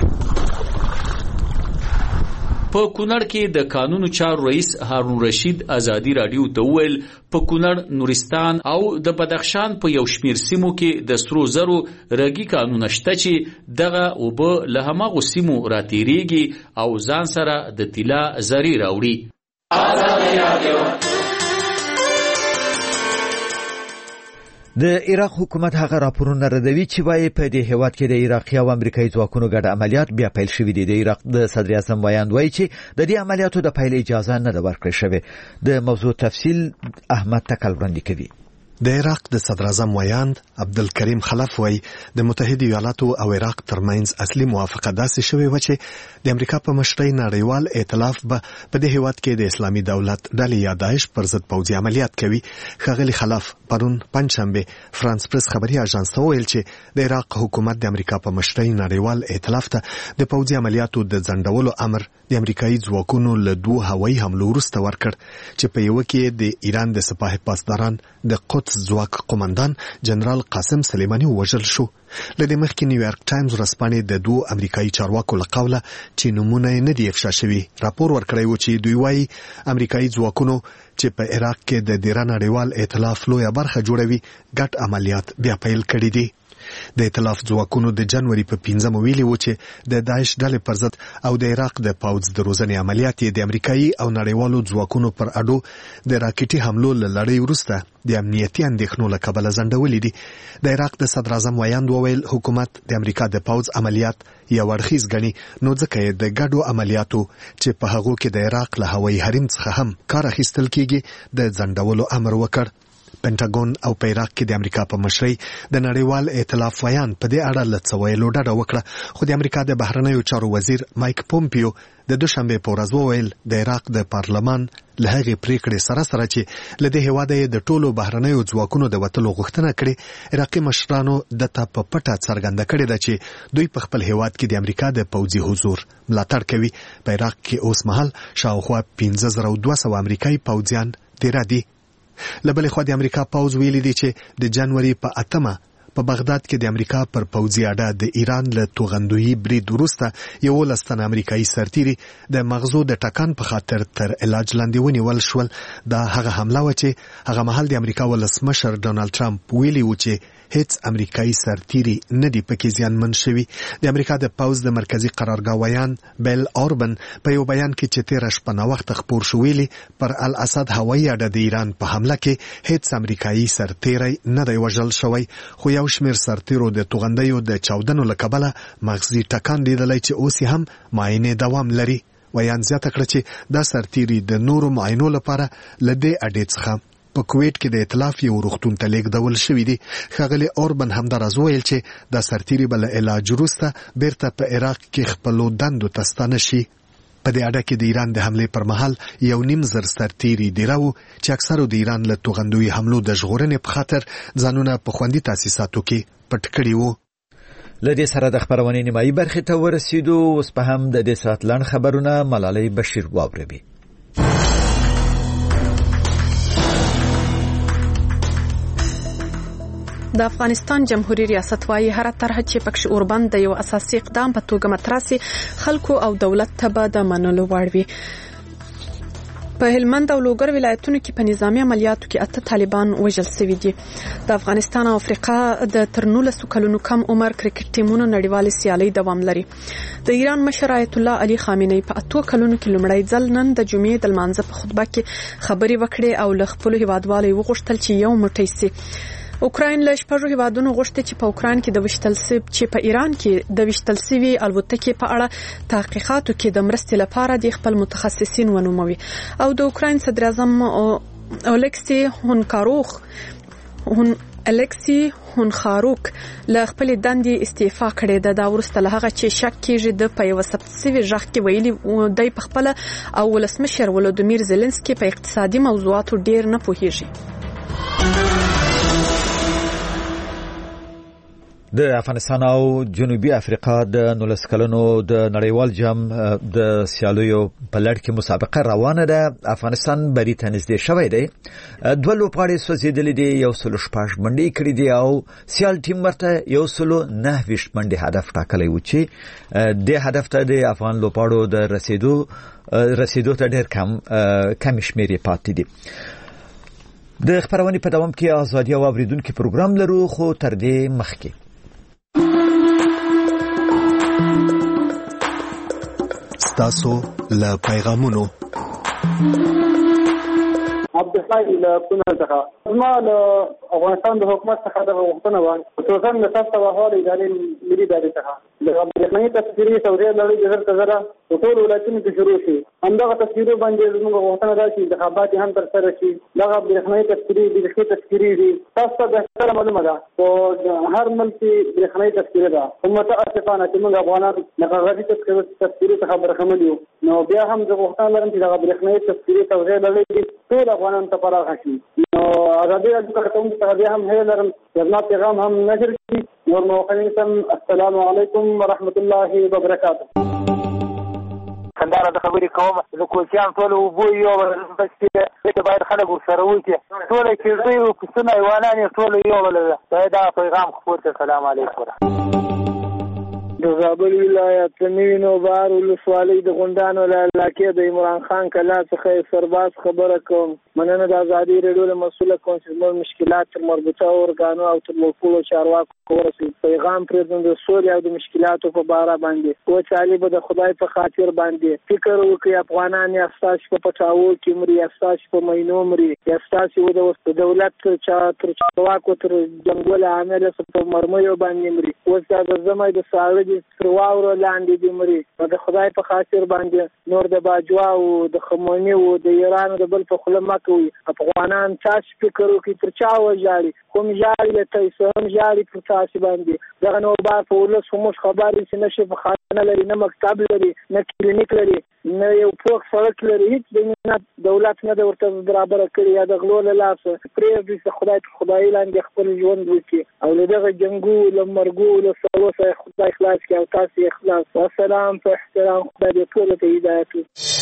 په کونړ کې د قانونو چارو رئیس هارون رشید ازادي راډیو ته وویل په کونړ، نورستان او د بدخشان په یو شمیر سیمو کې د سرو زرو رګي قانون شته چې دغه اوبه له هماغو سیمو راتېریږي او ځان سره د طلا زري راوړي. ازادي راډیو د عراق حکومت هغه راپورونه ردوي چې وايي په دې هیواد کې د عراقي او امریکایي ځواکونو ګډ عملیات بیا پیل شوي دي. د عراق د صدر اعظم ویاند وايي چې د دې عملیاتو د پیل اجازه نه ده ورکړل شوې. د موضوع تفصیل احمد تکل وړاندې کوي. د عراق د صدر اعظم ویاند عبدالکریم خلف وایي د متحده ایالاتو او عراق ترمنځ اصلي موافقه داسې شوې و چې د امریکا په مشرۍ نړیوال ائتلاف به په دې هیواد کې د اسلامي دولت ډلې یا داعش پر ضد پوځي عملیات کوي. ښاغلي خلف پرون پنجشنبه فرانس پریس خبري اژانس ته ویل چې د عراق حکومت د امریکا په مشرۍ نړیوال ائتلاف ته د پوځي عملیاتو د ځنډولو امر د امریکایي ځواکونو له 2 هوایي حملو وروسته ورکړ چې په یو کې د ایران د سپاه پاسداران د قدس ځواک قومندان جنرال قاسم سلیمانی وژل شو. لدې مخکې نیویارک ټایمز ورځپاڼې د 2 امریکایي چارواکو له قوله چې نومونه یې نه دي افشا شوي راپور ورکړی و چې دوی وایي امریکایي ځواکونو چې په عراق کې د دیره نړیوال ائتلاف لویه برخه جوړوي ګډ عملیات بیا پیل کړي دي. د ائتلاف ځواکونو د جنوري په 15 ویلي و چې د داعش ډلې پر ضد او د عراق د پوځ د روزنې عملیات د امریکایي او نړیوالو ځواکونو پر اډو د راکټي حملو له لړۍ وروسته د امنیتي اندېښنو له کبله ځنډولې دي. د عراق د صدر اعظم ویاند وویل حکومت د امریکا د پوځ عملیات یو اړخیز ګڼي، نو ځکه یې د ګډو عملیاتو چې په هغو کې د عراق له هوایي حریم څخه هم کار اخیستل کیږي د ځنډولو امر وکړ. پینټاګون او په عراق کې د امریکا په مشرۍ د نړیوال ائتلاف ویان په دې اړه له څه ویلو ډډه وکړه، خو د امریکا د بهرنیو چارو وزیر مایک پومپیو د دوشنبه په ورځ وویل د عراق د پارلمان له هغې پریکړې سره چې له دې هېواده یې د ټولو بهرنیو ځواکونو د وتلو غوښتنه کړې، عراقي مشرانو دته په پټه څرګنده کړې ده چې دوی په خپل هېواد کې د امریکا د پوځي حضور ملاتړ کوي. په عراق کې اوس مهال شاوخوا 15200 امریکایي پوځیان دېره دي. له بلې خوا د امریکا پوځ ویلي دی چې د جنوري په 8 په بغداد کې د امریکا پر پوځي اډه د ایران له توغندویي برید وروسته 11 تنه امریکایي سرتیري د مغزو د ټکان په خاطر تر علاج لاندې ونیول شول. دا هغه حمله و چې هغه مهال د امریکا ولسمشر ډونالد ټرمپ ویلي و چې هیڅ امریکایي سرتیري نه دی پکې زیانمن شوي. د امریکا د پوځ د مرکزی قرارګاه ویان بیل اوربن په یو بیان کې چې 13 شپه نه وخت خبر شو ویلي پر الاسد هوایي اډه د ایران په حمله کې هیڅ امریکایي سرتیری نه دی وژل شوی، خو یو شمیر سرتیرو د توغندیو د چاودنو له کبله مغزي ټکان لیدلی چې اوس هم معاینې دوام لري. ویان زیاته کړه چې دا سرتیري د نورو معاینو لپاره له دې اډې څخه په کویټ کې د ائتلاف یو روغتون ته لیږدول شوي دي. ښاغلي اوربن همداراز وویل چې دا سرتیري به له علاج وروسته بیرته په عراق کې خپلو دندو ته ستانه شي. په دې اډه کې د ایران د حملې پر مهال 1.5 سرتیري دېره وو چې اکثرو د ایران له توغندوي حملو د ژغورنې په خاطر ځانونه په خوندي تاسیساتو کې پټ کړي وو. لدې سره د خبرونې نیمایي برخې ته ورسېدو. اوس په هم د دې ساعت لنډ خبرونه ملالۍ بشیر واورئ. د افغانستان جمهوریت ریاست وايي هر طرح چې پکښ اوربند د یو اساسي اقدام په توګه متراسي خلکو او دولت ته به د منلو وړ وي. په هلمند او لوګر ولایتونو کې په نظامی عملیاتو کې 8 طالبان وژل شوي دي. د افغانستان او افریقا د تر 19 کلونو کم عمر کرکټ ټیمونو نړیوالې سیالۍ دوام لري. د ایران مشر آیت الله علي خامنه‌ای په 8 کلونو کې لومړی ځل نن د جمعې د لمانځه په خطبه کې خبرې وکړې او له خپل هیوادوالو وغوښتل چې یو موټی سي. اوکراین له شپږو هیوادونو غوښتي چې په اوکراین کې په ایران کې د وشتل سوي الوتکې په اړه تحقیقاتو کې د مرستې لپاره د خپل متخصصین ونوموي. او د اوکراین صدر اعظم الکسی هونخاروک له خپل دندې استعفا کړې ده. دا ورسته له هغه چې شک کېږي د په یو ثبت شوي ژغ کې ویلي دی په خپل او ولسمشر ولودمیر زيلنسکي په اقتصادي موضوعاتو ډیر نه پوهیږي. د افغانستان او جنوبي افریقا د 19 کلونو د نړیوال جام د سیالیو په لړ کې مسابقه روانه ده. افغانستان بری ته نږدې شوی دی. 2 لوبغاړي سوځېدلي دي، 106 منډې کړې دي او سیال ټیم ورته 109 منډې هدف ټاکلی و چې د هدف ته د افغان لوبغاړو د رسیدو ته ډېر کم شمېر پاتې دي. د خبرونې په دوام کې ازادي او اوریدونکو پروګرام لرو، خو تر دې مخکې ستاسو له پیغامونو عبدالله له کونړ څخه زما له افغانستان د حکومت څخه د غوښتنه وه خصوصا د تاسو وحوال ادارې ملي ادارې څخه د برېښنایي تذکرې سوریې لړۍ د 1000 په ټولو ولایتونو کې شروع شي. همدغه تذکرې باندې زموږ غوښتنه ده چې انتخابات هم ترسره شي. دغه برېښنایي تذکرې د رښتې تذکرې دي. تاسو ته بهتره معلومه ده په هر ملک کې برېښنایي تذکرې ده، خو متاسفانه چې موږ افغانان د کاغذي تذکرې څخه برخمن یو. نو بیا هم زه غوښتنه لرم چې دغه برېښنایي تذکرې سوریې لړۍ ټول افغانانو ته پراخه شي. نو ازادي راډیو کارکوونکو څخه بیا هم هیله لرم چې زما پیغام هم نشر کړي. نور موقعین السلام علیکم ورحمۃ اللہ وبرکاتہ. کندهار د خبرې کوم د کوچیان ټول وبو یو بس باید خلک ورسره وکړي ټول کېږي او پسونه ایوانان ټول یو بل دا پیغام خپور ته. سلام علیکم. د زابل ولایت نوی نوبار ولسوالۍ د غونډانو له علاقې د عمران خان کلا څخه سرباز خبره کوم. مننه د ازادي راډیو له مسؤله کوم چې زموږ مشکلات تر مربوطه ارګانو او تر لوکلو چارواکو ورسوي. پیغام پرېږدم د سولې او د مشکلاتو په باره باندې وچالي به د خدای په خاطر باندې فکر وکړي. افغانان یا ستاسو په پټاو کې مري یا ستاسو په مینو مري یا ستاسو د دولت تر چارواکو تر جنګول عامله په مرمیو باندې مري. اوس دا د زمای د ساړه دي تر واورو لاندې دي مري نو د خدای په خاطر باندې نور د باجوا او د خمونی او د ایران د بل په خله مکوي افغانان تاسو فکر وکړي تر چا وژاړي کوم ژاړي ته سم ژاړي پر تاسو باندې دا نو با په ولس موږ خبرې چې نشي په خانه لري نه مکتب لري نه کلینیک لري نه یو پوک سړک لري هیڅ د دولت نه د ورته برابر کړی یا د غلو له لاسه پرې د خدای لاندې خپل ژوند وکړي او دغه جنگو له مرګو له سلو سره خدای خلاص کړي او تاسو اخلاص والسلام په احترام خدای دې ټول ته هدایت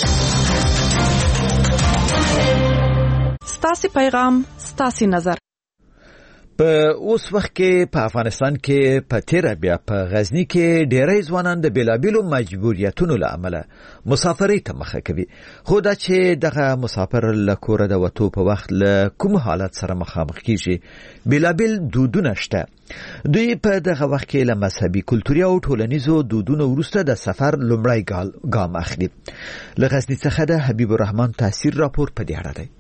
ستاسو پیغام ستاسو نظر په اوس وخت کې په افغانستان کې په تیر بیا په غزنی کې ډېری ځوانان د بیلابیلو مجبوریتونو له امله مسافرۍ ته مخه کوي خو دا چې دغه مسافر له کوره د وتو په وخت له کوم حالت سره مخامخ کیږي بیلابیل دودونه شته دوی په دغه وخت کې له مذهبي کلتوري او ټولنیزو دودونو وروسته د سفر لومړی ګام اخلي له غزنی څخه د حبیب الرحمن تاثیر راپور په دې اړه دی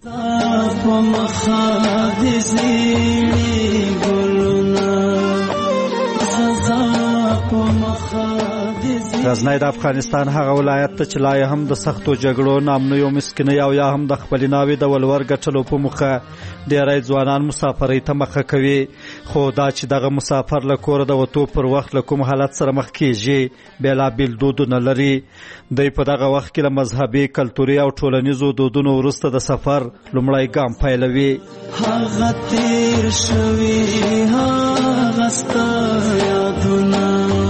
غزنی د افغانستان هغه ولایت ته چې لا هم د سختو جګړو نامنوي او مسکینۍ او یا هم د خپلې ناوې د ولور ګټلو په موخه ډېری ځوانان مسافرۍ ته مخه کوي خو دا چې دغه مسافر له کوره د وتو پر وخت له کوم حالت سره مخ کیږي بېلابېل دودونه لري دوی په دغه وخت کې له مذهبي کلتوري او ټولنیزو دودونو وروسته د سفر لومړی ګام پیلوي هغه تیر شوي هغه ستا یادونه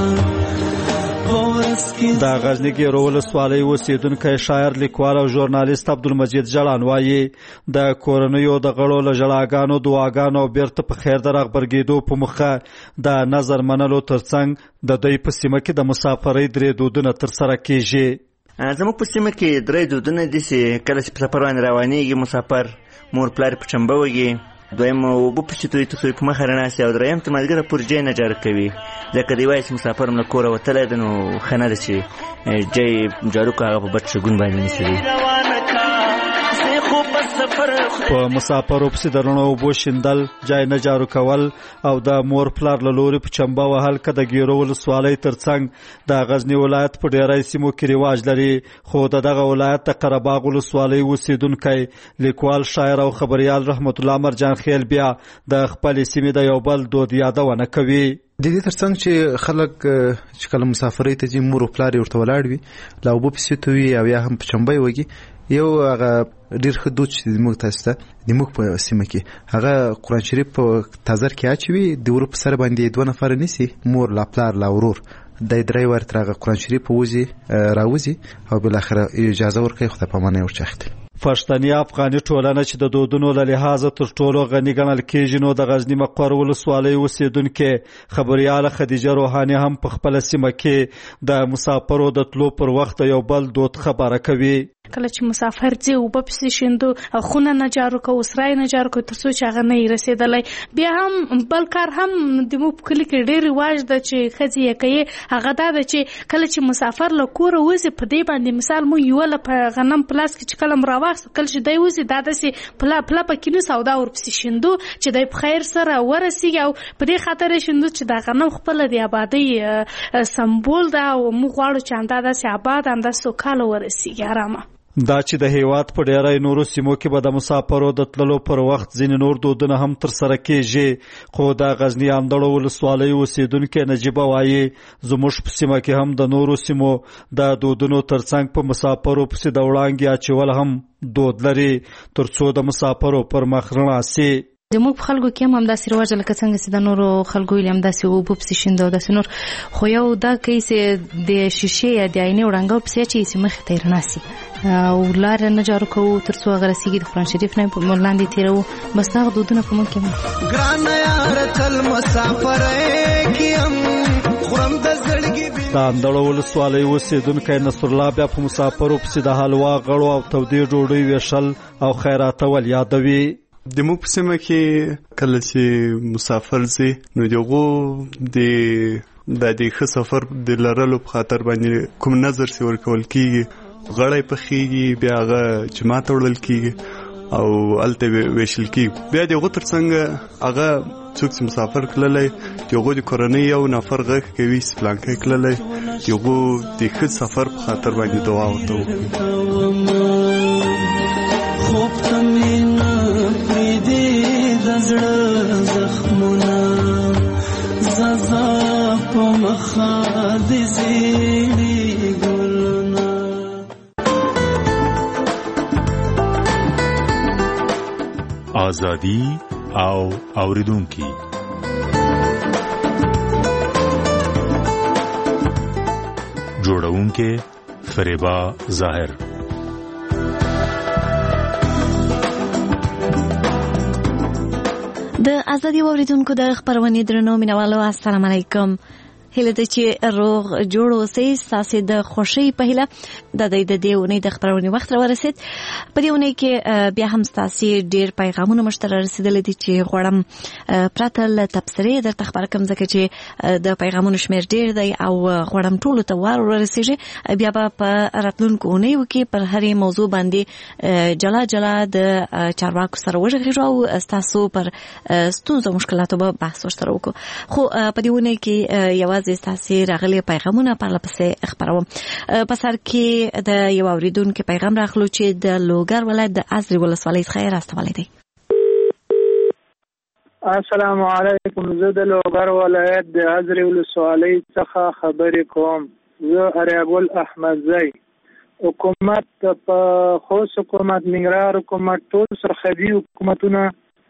د غزنی ګیرو ولسوالۍ اوسیدونکی شاعر لیکوال او ژورنالیست عبدالمجید جلان وایي د کورنیو د غړو له ژړاګانو دعاګانو او بیرته په خیر د راغبرګېدو په موخه د نظر منلو ترڅنګ د دوی په سیمه کې د مسافرۍ درې دودونه ترسره کیږي زموږ په سیمه کې درې دودونه دي چې کله چې په سفر باندې روانېږي مسافر مور پلار په چمبه وږي دویم اوبه پسې توی ته په مخه راناستي او دریم ته ملګری پر جای نه جارو کوي ځکه دی وایي چې مسافر له کوره وتلی دی نو ښه نه ده چې جای جارو که هغه په بد شګون باندې نیسي په مسافرو پسې د رڼو اوبو شیندل جای نه جارو کول او د مور پلار له لوري په چمبه وهل که د ګیرو ولسوالۍ ترڅنګ د غزني ولایت په ډېری سیمو کې رواج لري خو د دغه ولایت د قرهباغ ولسوالۍ اوسیدونکی لیکوال شاعر او خبریال رحمت الله مرجان خیل بیا د خپلې سیمې د یو بل دود یادونه کوي د دې ترڅنګ چې خلک چې کله مسافرۍ ته ځي مور او پلار یې ورته ولاړ وي له اوبو پسې توی او یا هم په چمبه وږي یو هغه ډېر ښه دود چې زموږ تاسو ته زموږ په سیمه کې هغه قرآن شریف په تازر کې اچوي د ورو په سر باندې دوه نفره نیسي مور لا پلار لا ورور د درې ورته هغه قرآن شریف راوځي او بالاخره اجازه ورکوي خدای په امان ورچا اخلي پښتني افغاني ټولنه چې د دودونو له لحاظه تر ټولو غني ګڼل کېږي نو د غزني مقر ولسوالۍ اوسیدونکې خبریاله خدیجه روحاني هم په خپله سیمه کې د مسافرو د تلو پر وخت یو بل دود خبره کوي کله چې مسافر ځي اوبه پسې شیندو خونه نه جارو کوو سرای نه جارو کوو تر څو چې هغه نه رسېدلی بیا هم بل کار هم د موږ په کلي کې ډېر رواج ده چې ښځې یې کوي هغه دا ده چې کله چې مسافر له کوره وځي په دې باندې مثال موږ یوله په غنم په لاس کې چې کله مو راواخیستو کله چې دی وځي دا داسې پله پکې نیسو او دا ورپسې شیندو چې دی په خیر سره ورسېږي او په دې خاطر یې شیندو چې دا غنم خپله د ابادۍ سمبول ده او موږ غواړو چې همدا داسې اباد همداسې سوکاله ورسېږي ارامه دا چې د هیواد په ډېری نورو سیمو کې به د مسافرو د تللو پر وخت ځینې نور دودونه هم ترسره کېږي خو د غزني اندړو ولسوالۍ اوسیدونکې نجیبه وایي زموږ په سیمه کې هم د نورو سیمو د دودونو ترڅنګ په مسافرو پسې د وړانګې اچول هم دود لري تر څو د مسافرو پر مخ رڼا سي زموږ په خلکو کې هم همداسې رواج لکه څنګه چې د نورو خلکو ویلي همداسې اوبه پسې شیندو او داسې نور خو یو دا کوي چې د شیشې یا د آینې وړانګه پسې اچوي چې مخې ته یې رڼا سي او لاره نه جارو کوو تر څو هغه رسېږي د قرآن شریف نه لاندې تېروو بس دغه دودونه په موږ کې هم ګرانه یاره تل مسافرۍ کې هم خورم د زړګي د اندړو ولسوالۍ اوسېدونکی نصرالله بیا په مسافرو پسې د حلوا غړو او تودې ډوډۍ ویشل او خیراتول یادوي د موږ په سیمه کې کله چې مسافر ځي نو دغه د ښه سفر د لرلو په خاطر باندې کوم نظر سي ورکول کېږي غړی پخېږي بیا هغه جماعت وړل کېږي او الته ویشل کی بیا دغه ترڅنګ هغه څوک چې مسافر کړلای دغه د کورنۍ یو نفر غږ کوي سپلانکې کړلای دغه د خپل سفر په خاطر باندې دعا وته خوب تمینا پریدي د زړه زخمونه زازا په مخه د زیړي ګلونه آزادی او اوریدونکي جوړونکي فریبا ظاهر د ازادي اوریدونکو د خبرونې درنو مینوالو السلام علیکم هله د چې روغ جوړ اوسئ ساسي د خوشي په هله د دې ونې د خبرونې وخت را ورسید په دې ونې کې بیا هم ساسي ډیر پیغامونه مشترک رسیدل دي چې غوړم پراتل تبصره د خبر کوم ځکه چې د پیغامونو شمیر ډیر دی او غوړم ټول ته ورسیږي بیا په راتلونکو ونې کې پر هرې موضوع باندې جلا د چارواکو سره وژغږو او تاسو پر ستونزو مشکلاتو به بحث وشترو کو خو په دې ونې کې یو تاسو راغلي پیغامونه په لپسې خبروم په سر کې د یو اوریدونکو پیغام راغلو چې د لوګر ولایت د ازري ولسوالۍ څخه راستولی دی. السلام علیکم. زه د لوګر ولایت د ازري ولسوالۍ څخه خبرې کوم. زه اریابل احمدزی حکومت په خوص حکومت ننګرهار حکومت ټول سرحدي حکومتونه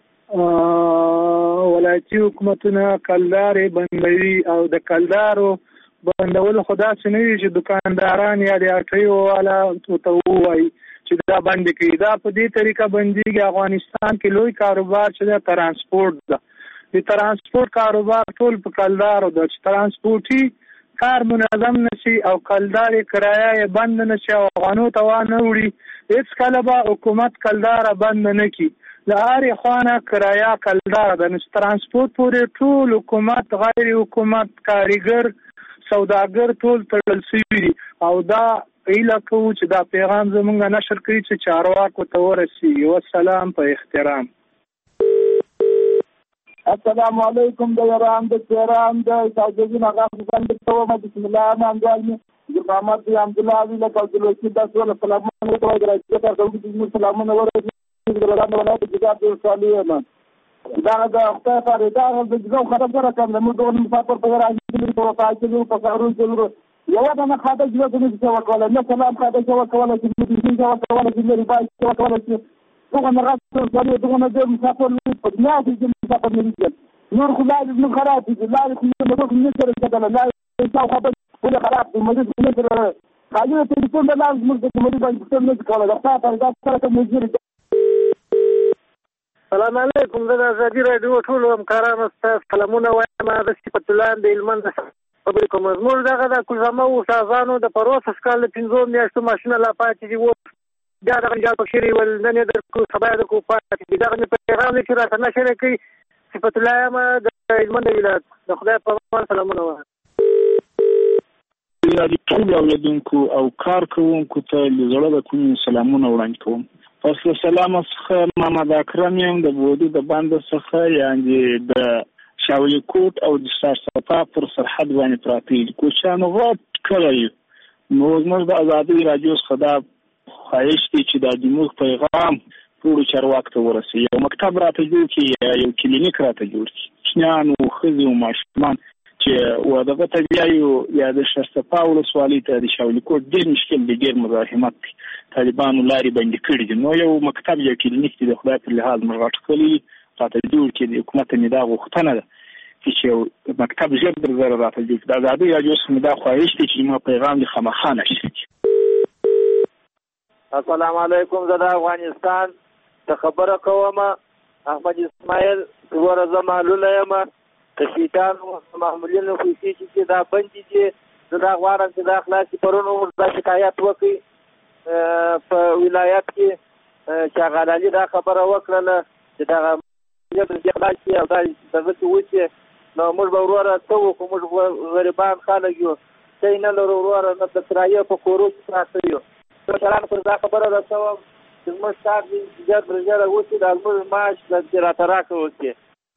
ولایتي حکومتونه کلدارې بندوي او د کلدارو بندول خدا سنوي چې دکانداران یا د اټیو والا ته وایي چې دا بند کړي. دا په دې طریقه بنديږي. افغانستان کې لوی کاروبار چې د ترانسپورت ده. د ترانسپورت کاروبار ټول په کلدارو ده چې ترانسپورتي کار منظم نشي او کلدارې کرایه بند نشي او افغانو ته وانه وړي هیڅ کله به حکومت کلدار بند نه کړي. د هر خوانه کرایه کلدار د ترانسپورت پورې ټول حکومت غیر حکومت کاریګر سوداګر ټول تړل شوي دي او دا ایله کوو چې دا پیغام زمونږ نشر کړي چې چارواکو ته ورسیږي. والسلام په احترام. السلام علیکم د ایران د تهران د تاجدین هغه څنګه ته بسم الله الرحمن الرحیم محمد عبد الله علی له کولوکی د سلام علیکم درته سلامونه ورته د ولادت ولایت د جګړې صالحه دا د خپل فردا د ځو خبر سره کوم نو دوه مسافر په راځي په فاصله په کارو ضرور یو دا نه خاطر چې څه وکول نه سلام خاطر چې وکول چې دې وکول چې لري پای چې وکول چې دوه نه راځي دوه نه د مسافر په دنیا کې مسافر نه دي نور خدای دې خراب دي لا دې نو نه سره کېدل لا څو خبر ولا خراب دې مې دې سره خاطر ته دې څنګه لازم دې مې باندې څه نه کوله دا فردا سره کوم السلام علیکم. زه د ازادي راډیو ټول همکارانو ته سلامونه وایم. د صفت الله د هلمند خبرې کوم. زموږ دغه د کوزامه استادانو د پروسس کال 15 میاشتو ماشینه لا پاتې دي وو بیا دغه جال پکښې ول نن یې درکو سبا یې درکو پاتې دي. دغه مې پیغام چې راته نشر کوي صفت الله یم د هلمند ولایت. د خدای په امان سلامونه وایم. ټول اوریدونکو او کار کوونکو ته له زړه د کوم سلامونه وړاندې کوم. پس له سلام څخه محمد اکرم یم د بودی د باندې څخه یعنی د شاولی کوټ او د سرسپا پر سرحد باندې پراته دي. کوچانو غوټ کړی نو موږ د ازادي راډیو څخه خواهش دي چې د دموږ پیغام ټول چارواکو ته ورسوي. یو مکتب راته جوړ کړي یو کلینیک راته جوړ کړي شنانو خزي او ماشومان چې ودغه ته بیایو یا د سرسپا ولسوالۍ ته د شاولی کوټ ډېر مشکل دی ډېر مزاحمت دی. طالبانو لاري بندي کړي دي. نو یو مکتب یو کلینیک دی د خدای په لحاظ مرغټ کړی راته جوړ کړي د حکومت نه دا غوښتنه ده چې یو مکتب ژر در زره راته جوړ کړي. د ازادي راډیو څخه دا خواهش دی چې ما پیغام د خامخانه شي. السلام علیکم. زه د افغانستان ته خبره کوم. احمد اسماعیل ورزه معلومه یم تشیطانو معمولینو خوشي چې دا بندي دي. زه دا غواړم چې دا خلاصي پرونو دا شکایت وکړي په ولایت کې چې غالي دا خبره وکړله چې دا خلاصي او دا دغه وچه نو موږ به وروره څه وکړو. موږ غریبان خلک یو څه نه لرو وروره نه د کرایه په کورو کې پراته یو. شران پر دا خبره رسوم زموږ کار دی ژر تر ژره وشي د الموږ معاش د راته راکړه.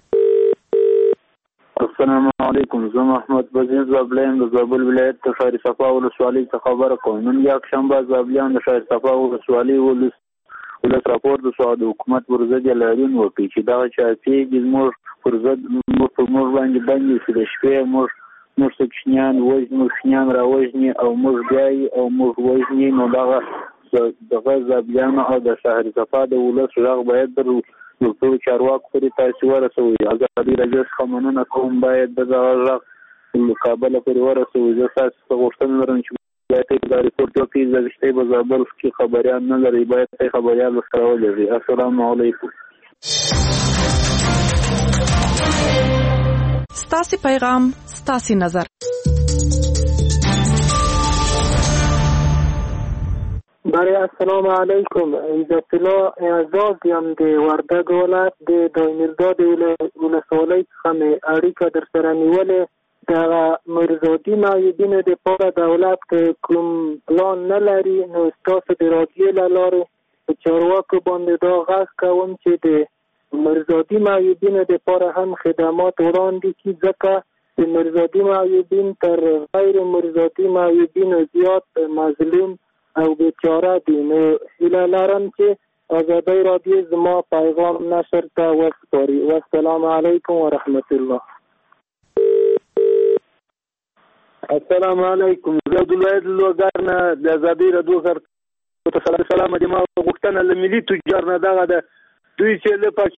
السلام علیکم. زه محمد بزیر زابلیم د زابل ولایت د شهر صفا ولسوالۍ څخه خبره کوم. نن یکشنبه زابلیان د شهر صفا ولسوالۍ ولس راپور د حکومت پر ضد اعلان وکړي چې دغه چاپېږي زموږ پر ضد پر موږ باندې بندي چې د شپې موږ څه کوچنیان وژني، کوچنیان راوژني او موږ بیایي او موږ وژني. نو دغه زابلیانو او د شهر صفا د ولس غږ باید در ټولو چارواکو پورې تاسې ورسوئ. ازادي راډیو څخه مننه کوم، باید دغه غږ کابل پورې ورسوئ. زه ستاسو څخه غوښتنه لرم چې باید دا ریپورټ وکړئ. زه رښتیا په زابل کې خبریال نه لرئ، باید خبریال ورسره ولېږئ. السلام علیکم. ستاسې پیغام ستاسې نظر. برای السلام علیکم. عزت الله اعزاز یم د وردګ ولایت د دایمیرداد ولسوالۍ څخه مې اړیکه در سره نیولې. د مرزادي معیوبینو دپاره دولت که کوم پلان نه لري، نو ستاسو د راډیو له لارې په چارواکو باندې دا غږ کوم چې د مرزادي معیوبینو دپاره هم خدمات وړاندې کړي، ځکه د مرزادي معیوبین تر غیر مرزادي معیوبینو زیات مظلوم او بیچاره دي. نو هیله لرم چې ازادي راډیو زما پیغام نشر ته وسپاري. والسلام علیکم ورحمت الله. السلام علیکم. زه عبدالواحد لوګر نه د ازادي راډیو سره سلام د ما غوښتنه له ملي تجار نه دغه د دوی چې له